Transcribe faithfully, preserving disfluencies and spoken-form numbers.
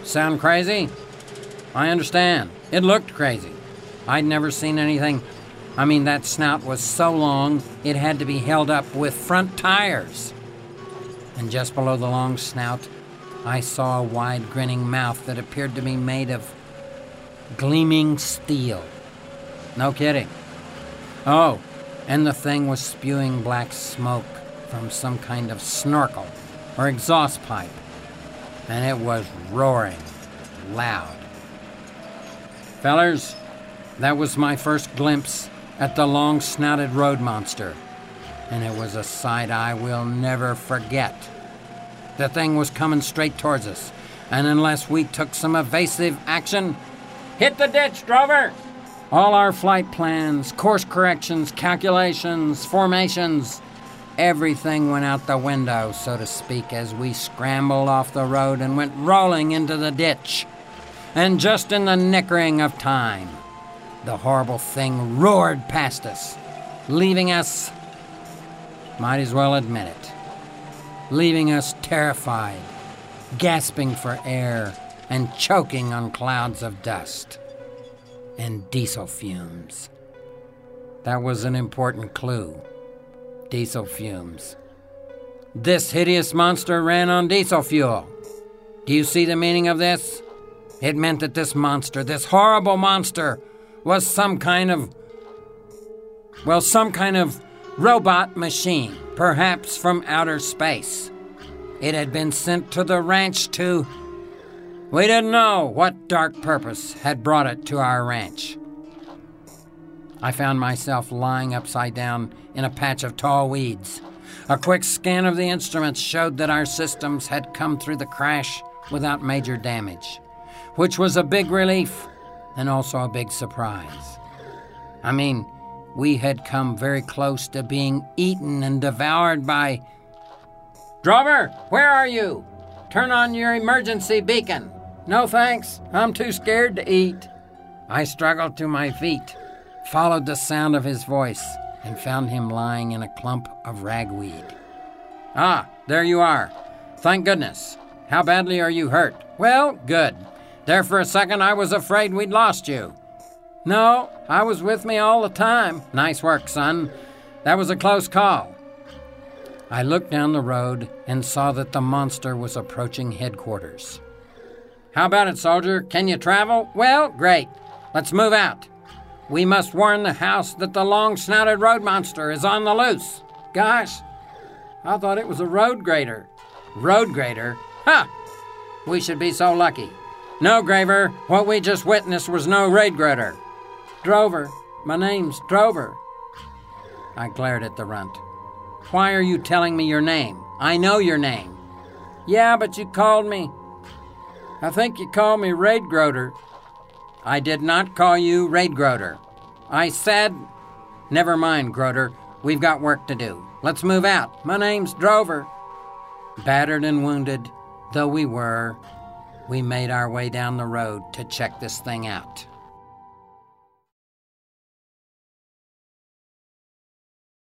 Sound crazy? I understand. It looked crazy. I'd never seen anything. I mean, that snout was so long, it had to be held up with front tires. And just below the long snout, I saw a wide grinning mouth that appeared to be made of gleaming steel. No kidding. Oh, and the thing was spewing black smoke from some kind of snorkel or exhaust pipe. And it was roaring loud. Fellers, that was my first glimpse at the long-snouted road monster, and it was a sight I will never forget. The thing was coming straight towards us, and unless we took some evasive action... Hit the ditch, Drover! All our flight plans, course corrections, calculations, formations, everything went out the window, so to speak, as we scrambled off the road and went rolling into the ditch. And just in the nickering of time, the horrible thing roared past us, leaving us, might as well admit it, leaving us terrified, gasping for air, and choking on clouds of dust and diesel fumes. That was an important clue. Diesel fumes. This hideous monster ran on diesel fuel. Do you see the meaning of this? It meant that this monster, this horrible monster, was some kind of, well, some kind of robot machine, perhaps from outer space. It had been sent to the ranch to... We didn't know what dark purpose had brought it to our ranch. I found myself lying upside down in a patch of tall weeds. A quick scan of the instruments showed that our systems had come through the crash without major damage, which was a big relief and also a big surprise. I mean, we had come very close to being eaten and devoured by... Drover, where are you? Turn on your emergency beacon. No thanks, I'm too scared to eat. I struggled to my feet, followed the sound of his voice, and found him lying in a clump of ragweed. Ah, there you are. Thank goodness. How badly are you hurt? Well, good. There for a second I was afraid we'd lost you. No, I was with me all the time. Nice work, son. That was a close call. I looked down the road and saw that the monster was approaching headquarters. How about it, soldier? Can you travel? Well, great. Let's move out. We must warn the house that the long-snouted road monster is on the loose. Gosh, I thought it was a road grader. Road grader? Ha! We should be so lucky. No, Graver, what we just witnessed was no road grader. Drover, my name's Drover. I glared at the runt. Why are you telling me your name? I know your name. Yeah, but you called me... I think you called me Raid Groder. I did not call you Raid Groder. I said... Never mind, Groder. We've got work to do. Let's move out. My name's Drover. Battered and wounded, though we were, we made our way down the road to check this thing out.